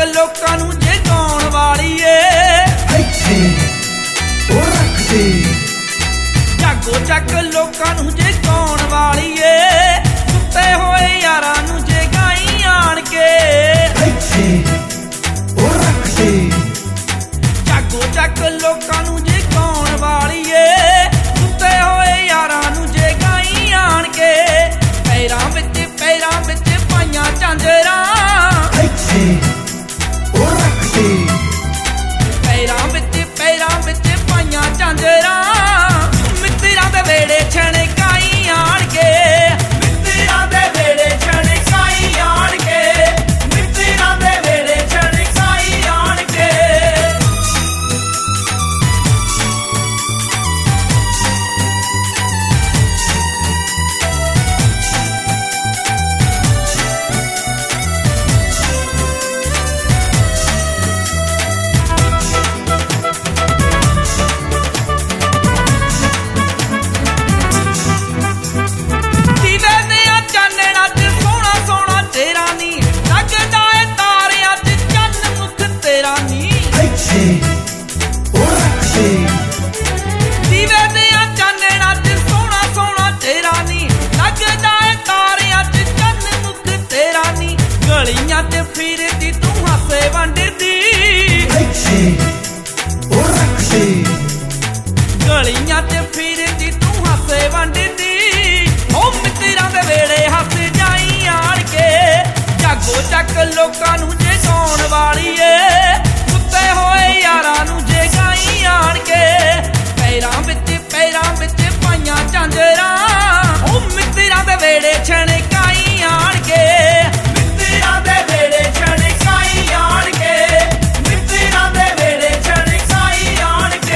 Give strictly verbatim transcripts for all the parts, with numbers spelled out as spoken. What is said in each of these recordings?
ਲੋਕਾਂ ਨੂੰ ਜਗਾਉਣ ਵਾਲੀ ਏ ਇੱਥੇ ਉਹ ਰੱਖਦੇ ਜਾਗੋ ਚੱਕ ਲੋਕਾਂ ਨੂੰ ਜਗਾਉਣ ਵਾਲੀ ਏ ਸੁੱਤੇ ਹੋਏ ਯਾਰਾਂ ਨੂੰ ਜਗਾਈ ਆਣ ਕੇ ਇੱਥੇ ਉਹ ਰੱਖਦੇ ਜਾਗੋ ਚੱਕ ਲੋਕਾਂ ਨੂੰ ਜਗਾਉਣ ਵਾਲੀ ਏ ਸੁੱਤੇ ਹੋਏ ਯਾਰਾਂ ਨੂੰ ਜਗਾਈ ਆਣ ਕੇ ਪੈਰਾਂ ਵਿੱਚ ਪੈਰਾਂ ਵਿੱਚ ਪਾਈਆਂ ਝਾਂਜਰਾਂ ਇੱਥੇ ਉਹ ਰੱਖਦੇ ਪੈਰਾਂ ਵਿੱਚ ਪੈਰਾਂ ਵਿੱਚ ਪਾਈਆਂ ਝਾਂਜਰਾਂ ਮਿੱਤਰਾਂ ਦੇ ਵੇੜੇ ਛਣਕਾਈ ਆਣ ਕੇ ਮਿੱਤਰਾਂ ਦੇ ਵੇੜੇ ਛਣਕਾਈ ਆਣ ਕੇ ਮਿੱਤਰਾਂ ਦੇ ਵੇੜੇ ਛਣਕਾਈ ਆਣ ਕੇ ਫਿਰਦੀ ਤੂੰ ਹਾਸੇ ਵੰਡਦੀ ਇੱਥੇ ਉਹ ਰੱਖਦੇ ਗਲੀਆਂ ਤੇ ਫਿਰਦੀ ਤੂੰ ਹਾਸੇ ਵੰਡਦੀ ਉਹ ਮਿੱਤਰਾਂ ਦੇ ਵੇੜੇ ਹੱਸ ਜਾਈ ਆਣ ਕੇ ਜਾਗੋ ਚੱਕ ਲੋਕਾਂ ਨੂੰ ਜਗਾਉਣ ਵਾਲੀ ਏ ਸੁੱਤੇ ਹੋਏ ਯਾਰਾਂ ਨੂੰ ਜਗਾਈ ਆਣ ਕੇ ਪੈਰਾਂ ਵਿੱਚ ਪੈਰਾਂ ਵਿੱਚ ਪਾਈਆਂ ਝਾਂਜਰਾਂ ਉਹ ਮਿੱਤਰਾਂ ਦੇ ਵੇੜੇ ਛਣਕਾਈ ਆਣ ਕੇ ਮਿੱਤਰਾਂ ਦੇ ਵੇੜੇ ਛਣਕਾਈ ਆਣ ਕੇ ਮਿੱਤਰਾਂ ਦੇ ਵੇੜੇ ਛਣਕਾਈ ਆਣ ਕੇ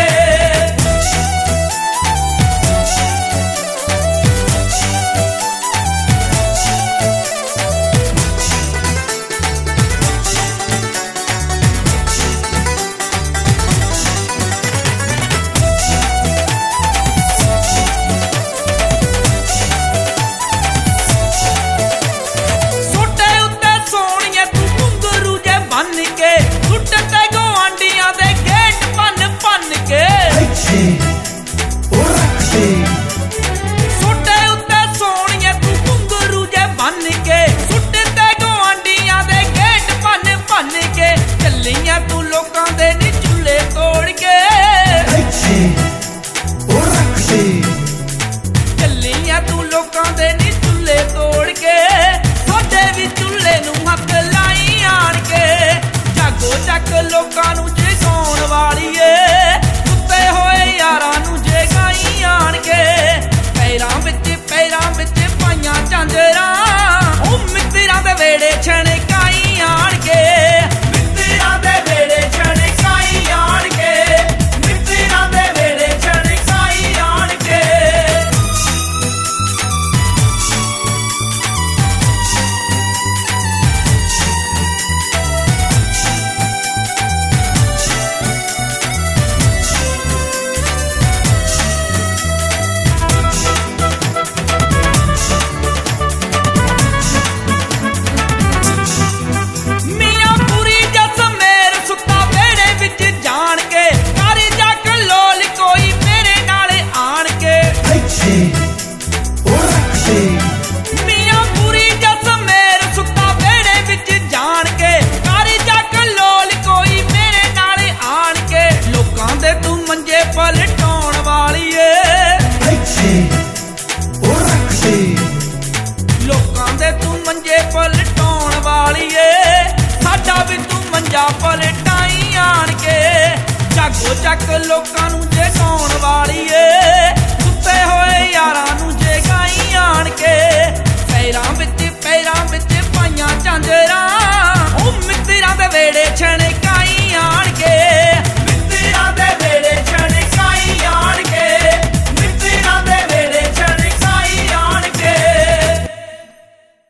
ਲੋਕਾਂ ਨੂੰ ਜਗਾਉਣ ਵਾਲੀ ਏ ਸੁੱਤੇ ਹੋਏ ਯਾਰਾਂ ਨੂੰ ਜਗਾਈ ਆਣ ਕੇ ਪੈਰਾਂ ਵਿੱਚ ਪੈਰਾਂ ਵਿੱਚ ਪਾਈਆਂ ਝਾਂਜਰਾਂ ਉਹ ਮਿੱਤਰਾਂ ਦੇ ਵੇੜੇ ਛਣਕਾਈ ਆਣ ਕੇ ਮਿੱਤਰਾਂ ਦੇ ਵੇੜੇ ਛਣਕਾਈ ਆਣ ਕੇ ਮਿੱਤਰਾਂ ਦੇ ਵੇੜੇ ਛਣਕਾਈ ਆਣ ਕੇ ਪਲਟਾਉਣ ਵਾਲੀ ਏ ਇੱਥੇ ਉਹ ਰੱਖਦੇ ਲੋਕਾਂ ਦੇ ਤੂੰ ਮੰਜੇ ਪਲਟਾਉਣ ਵਾਲੀ ਏ ਸਾਡਾ ਵੀ ਤੂੰ ਮੰਜਾ ਪਲਟਾਈ ਆਣ ਕੇ ਜਾਗੋ ਚੱਕ ਲੋਕਾਂ ਨੂੰ ਜਗਾਉਣ ਵਾਲੀ ਏ ਸੁੱਤੇ ਹੋਏ ਯਾਰਾਂ ਨੂੰ ਜਗਾਈ ਆਣ ਕੇ ਪੈਰਾਂ ਵਿੱਚ ਪੈਰਾਂ ਵਿੱਚ